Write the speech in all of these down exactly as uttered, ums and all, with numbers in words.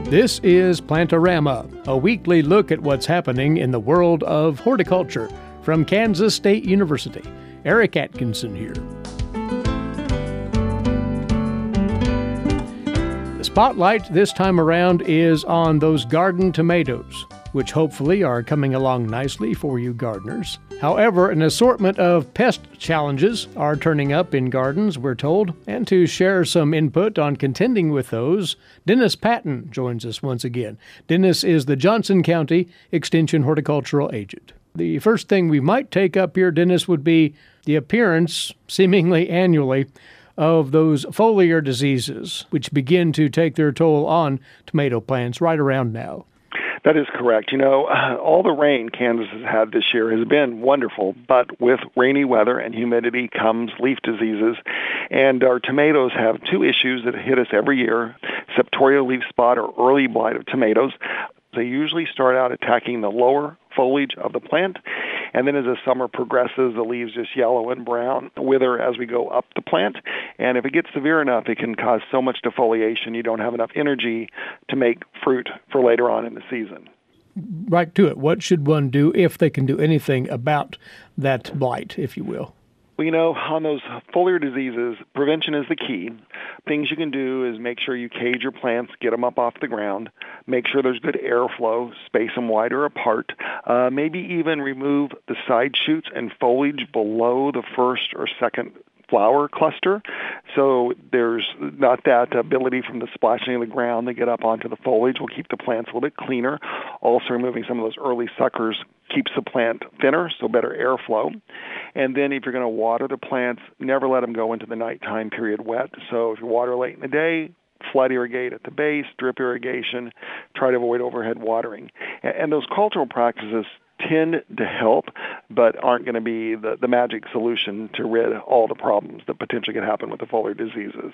This is Plantorama, a weekly look at what's happening in the world of horticulture from Kansas State University. Eric Atkinson here. The spotlight this time around is on those garden tomatoes, which hopefully are coming along nicely for you gardeners. However, an assortment of pest challenges are turning up in gardens, we're told. And to share some input on contending with those, Dennis Patton joins us once again. Dennis is the Johnson County Extension Horticultural Agent. The first thing we might take up here, Dennis, would be the appearance, seemingly annually, of those foliar diseases, which begin to take their toll on tomato plants right around now. That is correct. You know, all the rain Kansas has had this year has been wonderful, but with rainy weather and humidity comes leaf diseases, and our tomatoes have two issues that hit us every year: septoria leaf spot, or early blight of tomatoes. They usually start out attacking the lower foliage of the plant, and then as the summer progresses, the leaves just yellow and brown, wither as we go up the plant. And if it gets severe enough, it can cause so much defoliation you don't have enough energy to make fruit for later on in the season. Right to it. What should one do if they can do anything about that blight, if you will? Well, you know, on those foliar diseases, prevention is the key. Things you can do is make sure you cage your plants, get them up off the ground, make sure there's good airflow, space them wider apart, uh, maybe even remove the side shoots and foliage below the first or second flower cluster, so there's not that ability from the splashing of the ground to get up onto the foliage. Will keep the plants a little bit cleaner. Also, removing some of those early suckers keeps the plant thinner, so better airflow. And then if you're going to water the plants, never let them go into the nighttime period wet. So if you water late in the day, flood irrigate at the base, drip irrigation, try to avoid overhead watering. And those cultural practices tend to help, but aren't going to be the, the magic solution to rid all the problems that potentially could happen with the foliar diseases.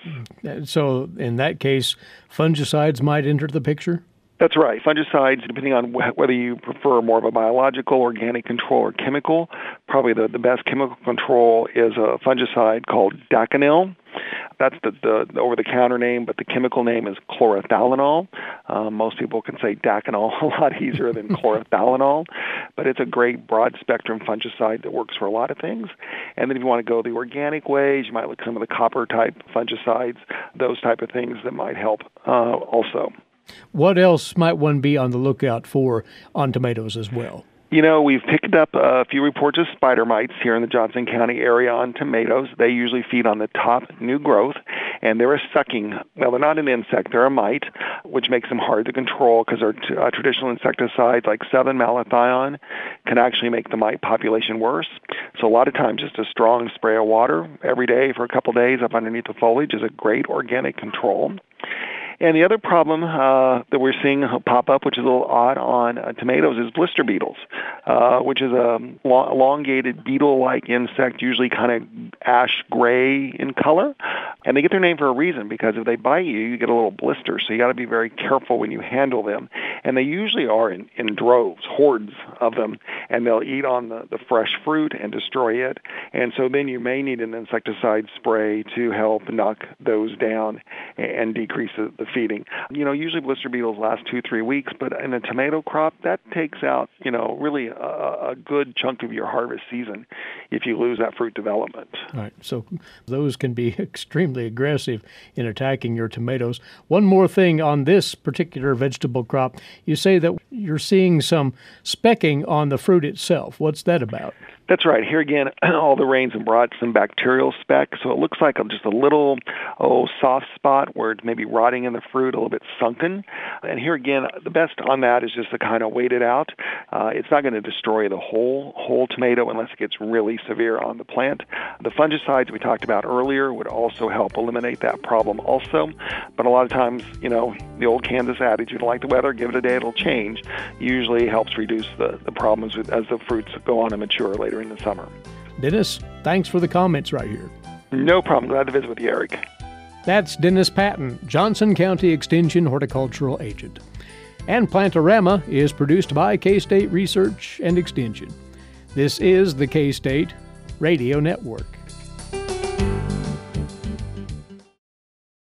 So in that case, fungicides might enter the picture? That's right. Fungicides, depending on wh- whether you prefer more of a biological, organic control, or chemical, probably the, the best chemical control is a fungicide called Daconil. That's the, the, the over-the-counter name, but the chemical name is chlorothalonil. Um, most people can say Daconil a lot easier than chlorothalonil, but it's a great broad-spectrum fungicide that works for a lot of things. And then if you want to go the organic ways, you might look at some of the copper-type fungicides, those type of things that might help uh, also. What else might one be on the lookout for on tomatoes as well? You know, we've picked up a few reports of spider mites here in the Johnson County area on tomatoes. They usually feed on the top new growth, and they're a sucking. Well, they're not an insect, they're a mite, which makes them hard to control because our t- uh, traditional insecticides like seven malathion can actually make the mite population worse. So a lot of times just a strong spray of water every day for a couple days up underneath the foliage is a great organic control. And the other problem uh, that we're seeing pop up, which is a little odd on uh, tomatoes, is blister beetles, uh, which is a long, elongated beetle-like insect, usually kind of ash gray in color. And they get their name for a reason, because if they bite you, you get a little blister. So you got to be very careful when you handle them. And they usually are in, in droves, hordes of them, and they'll eat on the, the fresh fruit and destroy it. And so then you may need an insecticide spray to help knock those down and, and decrease the, the feeding. You know, usually blister beetles last two, three weeks, but in a tomato crop, that takes out, you know, really a, a good chunk of your harvest season if you lose that fruit development. All right, so those can be extremely aggressive in attacking your tomatoes. One more thing on this particular vegetable crop, you say that you're seeing some specking on the fruit itself. What's that about? That's right. Here again, all the rains have brought some bacterial speck, so it looks like just a little oh soft spot where it's maybe rotting in the fruit, a little bit sunken. And here again, the best on that is just to kind of wait it out. Uh, it's not going to destroy the whole whole tomato unless it gets really severe on the plant. The fungicides we talked about earlier would also help eliminate that problem also. But a lot of times, you know, the old Kansas adage, you don't like the weather, give it a day, it'll change, usually helps reduce the, the problems with, as the fruits go on and mature later in the summer. Dennis, thanks for the comments right here. No problem. Glad to visit with you, Eric. That's Dennis Patton, Johnson County Extension Horticultural Agent. And Plantorama is produced by K-State Research and Extension. This is the K-State Radio Network.